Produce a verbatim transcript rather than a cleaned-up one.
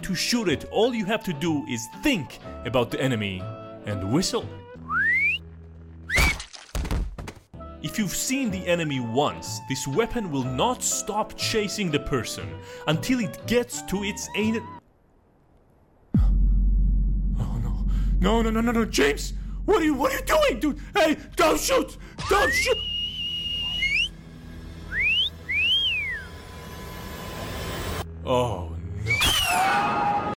to shoot it, all you have to do is think about the enemy and whistle. If you've seen the enemy once, this weapon will not stop chasing the person until it gets to its aim. Oh no. No, no, no, no, no, James! What are you, what are you doing, dude? Hey, don't shoot! Don't shoot! Oh,